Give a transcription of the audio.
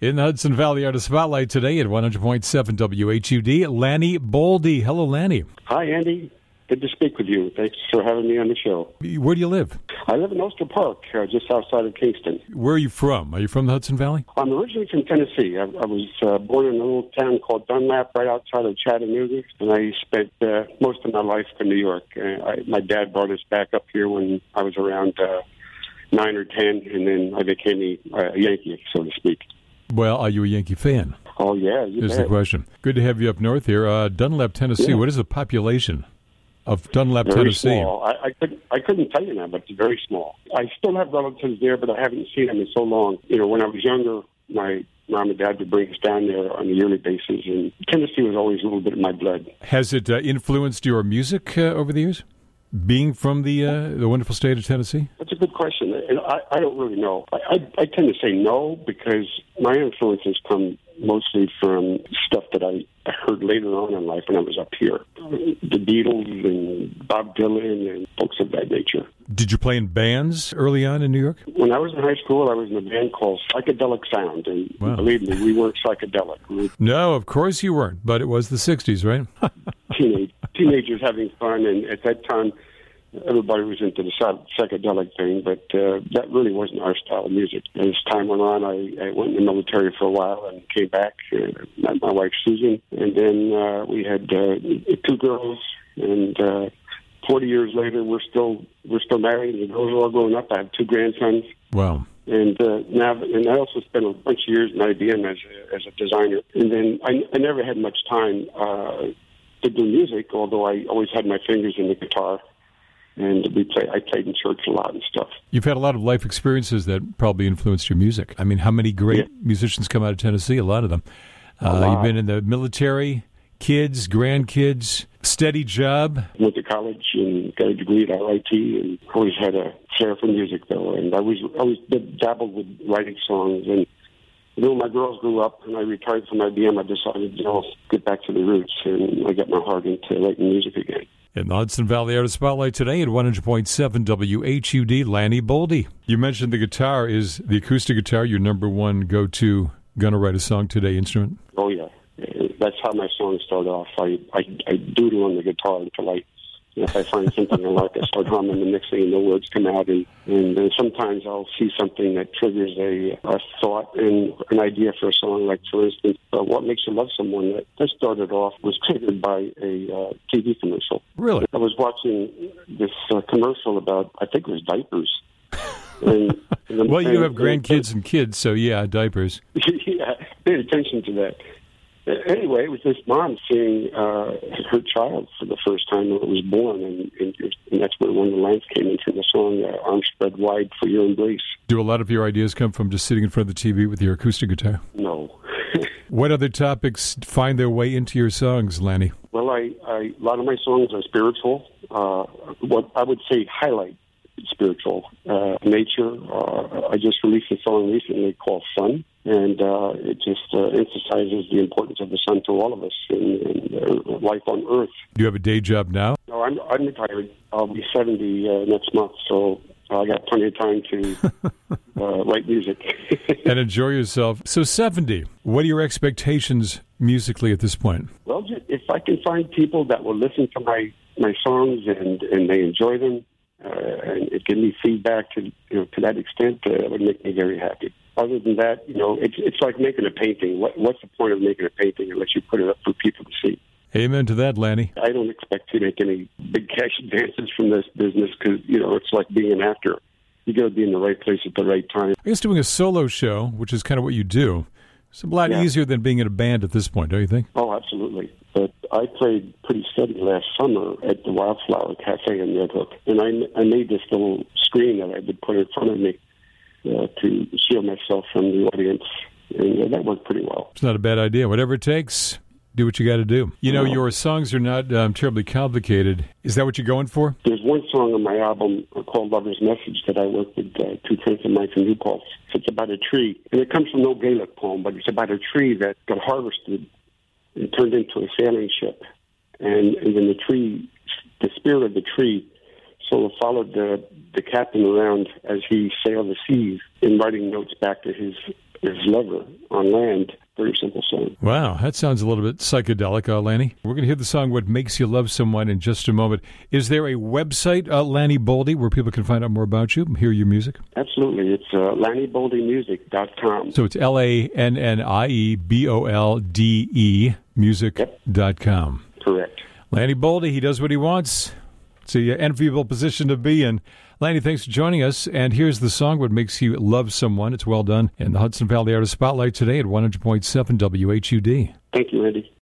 In the Hudson Valley Artist Spotlight today at 100.7 WHUD, Lanny Boldy. Hello, Lanny. Hi, Andy. Good to speak with you. Thanks for having me on the show. Where do you live? I live in Oyster Park, just outside of Kingston. Where are you from? Are you from the Hudson Valley? I'm originally from Tennessee. I was born in a little town called Dunlap, right outside of Chattanooga, and I spent most of my life in New York. My dad brought us back up here when I was around 9 or 10, and then I became a Yankee, so to speak. Well, are you a Yankee fan? Oh, yeah. Here's the question. Good to have you up north here. Dunlap, Tennessee. Yeah. What is the population of Dunlap, very Tennessee? Small. I couldn't tell you now, but it's very small. I still have relatives there, but I haven't seen them in so long. You know, when I was younger, my mom and dad would bring us down there on a yearly basis, and Tennessee was always a little bit in my blood. Has it influenced your music over the years? Being from the wonderful state of Tennessee? That's a good question. And I don't really know. I tend to say no because my influences come mostly from stuff that I heard later on in life when I was up here. The Beatles and Bob Dylan and folks of that nature. Did you play in bands early on in New York? When I was in high school, I was in a band called Psychedelic Sound. And Believe me, we weren't psychedelic. No, of course you weren't. But it was the 60s, right? Teenagers having fun, and at that time, everybody was into the psychedelic thing, but that really wasn't our style of music. As time went on, I went in the military for a while and came back, met my wife Susan, and then we had 2 girls, and 40 years later, we're still married, and the girls are all grown up. I have 2 grandsons. Wow. And I also spent a bunch of years in IBM as a designer, and then I never had much time to do music, although I always had my fingers in the guitar, and I played in church a lot and stuff. You've had a lot of life experiences that probably influenced your music. I mean, how many great musicians come out of Tennessee? A lot of them. You've been in the military, kids, grandkids, steady job. Went to college and got a degree at RIT, and always had a flair for music, though. And I always dabbled with writing songs. And when my girls grew up and I retired from IBM, I decided to get back to the roots, and I got my heart into writing music again. In the Hudson Valley Artist Spotlight today at 100.7 WHUD, Lanny Boldy. You mentioned the guitar. Is the acoustic guitar your number one go-to gonna write a song today instrument? Oh, yeah. That's how my songs start off. I doodle on the guitar until if I find something I like, I start humming. The next thing you know, words come out. And sometimes I'll see something that triggers a thought and an idea for a song. Like, for instance, What Makes You Love Someone, that started off, was triggered by a TV commercial. Really? I was watching this commercial about, I think it was diapers. Well, you have grandkids and kids, so yeah, diapers. Yeah, pay attention to that. Anyway, it was this mom seeing her child for the first time when it was born, and that's where one of the lines came in from the song, Arms Spread Wide for Your Embrace. Do a lot of your ideas come from just sitting in front of the TV with your acoustic guitar? No. What other topics find their way into your songs, Lanny? Well, a lot of my songs are spiritual. What I would say highlight spiritual nature. I just released a song recently called Sun, and it just emphasizes the importance of the sun to all of us and life on Earth. Do you have a day job now? No, I'm retired. I'll be 70 next month, so I got plenty of time to write music. And enjoy yourself. So 70, what are your expectations musically at this point? Well, if I can find people that will listen to my songs and they enjoy them, and it give me feedback to that extent, that would make me very happy. Other than that, it's like making a painting. What's the point of making a painting unless you put it up for people to see? Amen to that, Lanny. I don't expect to make any big cash advances from this business because, it's like being an actor. You got to be in the right place at the right time. I guess doing a solo show, which is kind of what you do, it's a lot easier than being in a band at this point, don't you think? Oh, absolutely. But I played pretty steady last summer at the Wildflower Cafe in Red Hook, and I made this little screen that I would put in front of me to shield myself from the audience, and that worked pretty well. It's not a bad idea. Whatever it takes, do what you got to do. Your songs are not terribly complicated. Is that what you're going for? There's one song on my album called Lover's Message that I worked with 2 friends of mine from New Paltz. It's about a tree, and it comes from no Gaelic poem, but it's about a tree that got harvested and turned into a sailing ship. And then the spirit of the tree sort of followed the captain around as he sailed the seas in writing notes back to his his lover on land. Very simple song. Wow, that sounds a little bit psychedelic, Lanny. We're going to hear the song What Makes You Love Someone in just a moment. Is there a website, Lanny Boldy, where people can find out more about you and hear your music? Absolutely. It's LannyBoldyMusic.com. So it's LANNIEBOLDE music.com. Correct. Lanny Boldy, he does what he wants. It's an enviable position to be in. Lanny, thanks for joining us. And here's the song, What Makes You Love Someone. It's well done in the Hudson Valley Artist Spotlight today at 100.7 WHUD. Thank you, Andy.